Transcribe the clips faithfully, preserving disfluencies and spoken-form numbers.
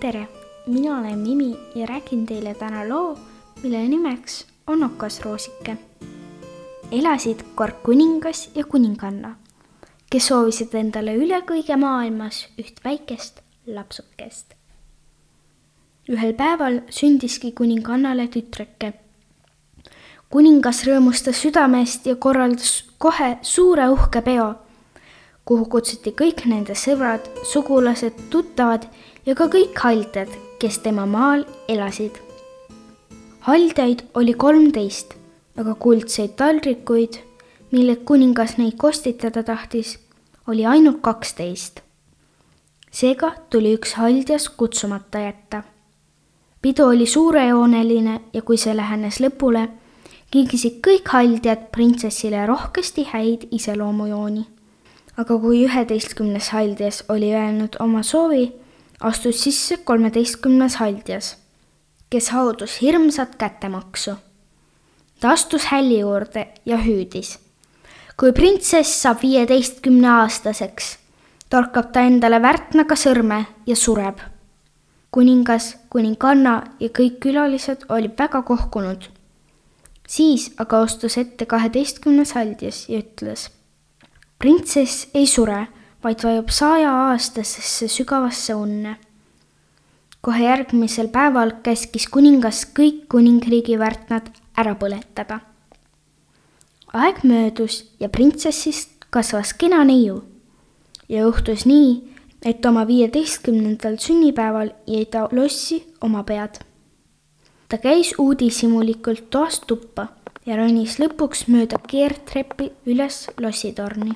tere, mina olen Mimi ja räägin teile täna loo, mille nimeks on Okasroosike. Elasid kord kuningas ja kuninganna, kes soovisid endale üle kõige maailmas üht väikest lapsukest. Ühel päeval sündiski kuningannale tütreke. Kuningas rõõmustas südamest ja korraldas kohe suure uhke peo, kuhu kutsuti kõik nende sõbrad, sugulased, tuttavad ja ka kõik haldjad, kes tema maal elasid. Haldjaid oli kolmteist, aga kuldseid taldrikuid, mille kuningas neid kostitada tahtis, oli ainult kaksteist. Seega tuli üks haldjas kutsumata jätta. Pidu oli suurejooneline ja kui see lähenes lõpule, kingisid kõik haldjad printsessile rohkesti häid iseloomujooni. Aga kui üheteistkümnes haldjas oli öelnud oma soovi, astus sisse kolmeteistkümnes haldjas, kes haudus hirmsat kättemaksu. Ta astus hälli juurde ja hüüdis. Kui printsess saab viieteistkümne aastaseks, torkab ta endale värtnaga sõrme ja sureb. Kuningas, kuninganna ja kõik külalised oli väga kohkunud. Siis aga astus ette kaheteistkümnes haldjas ja ütles. Printsess ei sure, vaid vajub saja aastasesse sügavasse unne. Kohe järgmisel päeval käskis kuningas kõik kuningriigi värtnad ära põletada. Aeg möödus ja printsessist kasvas kena neiu ja juhtus nii, et oma viieteistkümnendal sünnipäeval jäi ta lossi oma pead. Ta käis uudishimulikult toast tuppa ja ronis lõpuks mööda keertreppi üles lossitorni.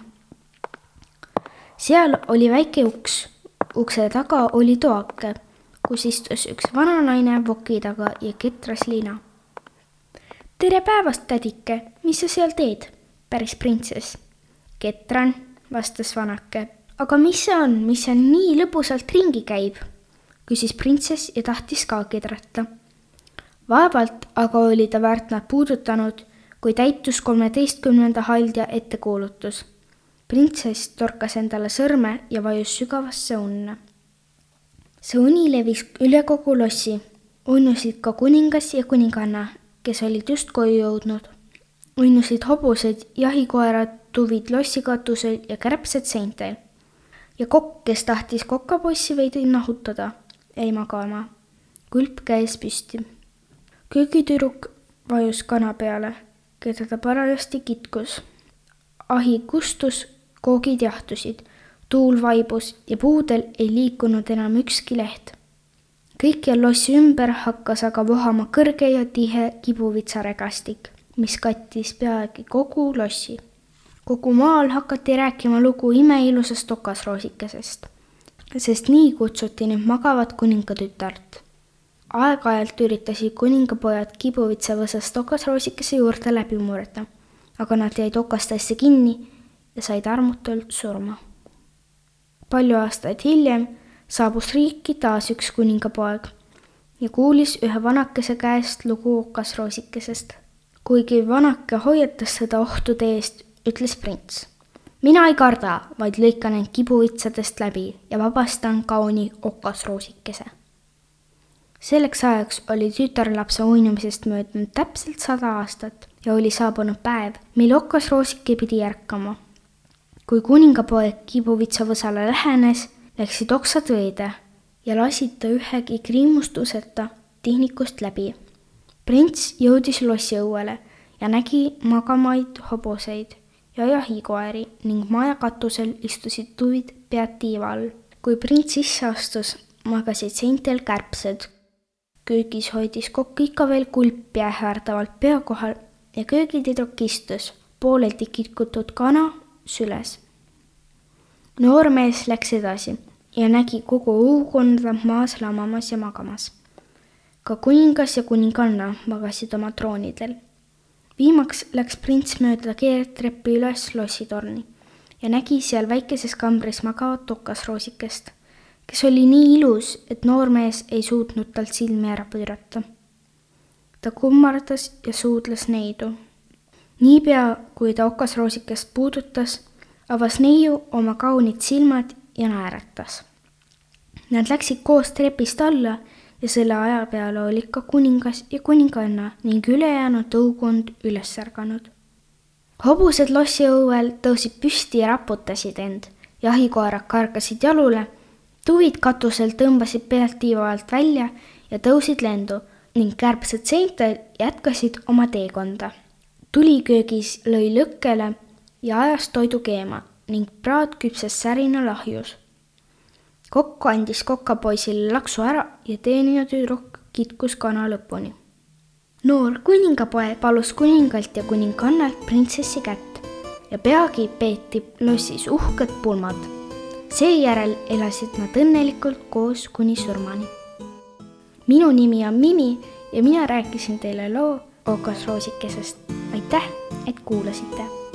Seal oli väike uks, ukse taga oli toake, kus istus üks vananaine voki taga ja ketras lina. Tere päevast, tädike, mis sa seal teed? Päris printsess. Ketran, vastas vanake. Aga mis see on, mis see nii lõbusalt ringi käib? Küsis printsess ja tahtis ka kedrata. Vaevalt aga oli ta värtnad puudutanud, kui täitus kolmeteistkümnenda haldja ettekuulutus. Printsess torkas endale sõrme ja vajus sügavasse unne. See uni levis üle kogu lossi. Uinusid ka kuningas ja kuninganna, kes olid just koju jõudnud. Uinusid hobused, jahikoerad, tuvid lossikatusel ja kärbsed seintel. Ja kokk, kes tahtis kokapossi veidi nahutada, jäi magama, kulp käes püsti. Köögitüruk vajus kana peale, keda ta parajasti kitkus. Ahi kustus, koogid jahtusid, tuul vaibus ja puudel ei liikunud enam ükski leht. Kõikjal lossi ümber hakkas aga vohama kõrge ja tihe kibuvitsaregastik, mis kattis peagi kogu lossi. Kogu maal hakati rääkima lugu imeilusast okasroosikesest, sest nii kutsuti nüüd magavat kuningatütart. Aeg-ajalt üritasid kuningapojad kibuvitsavõsast okasroosikese juurde läbi murda, aga nad jäid okastesse kinni ja said armutult surma. Palju aastaid hiljem saabus riiki taas üks kuningapoeg ja kuulis ühe vanakese käest lugu okasroosikesest. Kuigi vanake hoiatas seda ohtude eest, ütles prints. Mina ei karda, vaid lõikan end kibuvitsadest läbi ja vabastan kauni okasroosikese. Selleks ajaks oli tütarlapse uinumisest möödunud täpselt sada aastat ja oli saabunud päev, mil okasroosike pidi ärkama. Kui kuningapoeg kibuvitsavõsale lähenes, läksid oksad veede ja lasid ta ühegi kriimustuseta tihnikust läbi. Prints jõudis lossi õuele ja nägi magamaid hobuseid ja jahikoeri ning maja katusel istusid tuvid pead tiiva all. Kui prints sisse astus, magasid seintel kärbsed. Köögis hoidis kokk ikka veel kulp ähvardavalt pea kohal ja köögitüdruk istus pooleldi kitkutud kana süles. Noormees läks edasi ja nägi kogu õukonda maas lamamas ja magamas. Ka kuningas ja kuninganna magasid oma troonidel. Viimaks läks prints mööda keertreppi üles lossitorni ja nägi seal väikeses kambris magavat okasroosikest, kes oli nii ilus, et noormees ei suutnud talt silmi ära pöörata. Ta kummardas ja suudles neidu. Niipea, kui ta okasroosikest puudutas, avas neiu oma kaunid silmad ja naeratas. Nad läksid koos trepist alla ja selle aja peale olid ka kuningas ja kuninganna ning ülejäänud tõukond üles ärganud. Hobused lossi õuel tõusid püsti ja raputasid end. Jahikoerad kargasid jalule, tuvid katusel tõmbasid pealt tiiva alt välja ja tõusid lendu ning kärbsed seintel jätkasid oma teekonda. Tuliköögis lõi lõkkele ja ajas toidu keema ning praad küpses särina lahjus. Kokk andis kokapoisile laksu ära ja teenina tüdruk kitkus kana lõpuni. Noor kuningapoeg palus kuningalt ja kuningannalt printsessi kätt ja peagi peeti lossis uhked pulmad. Seejärel elasid nad õnnelikult koos kuni surmani. Minu nimi on Mimi ja mina rääkisin teile loo Ookas roosikesest. Aitäh, et kuulasite!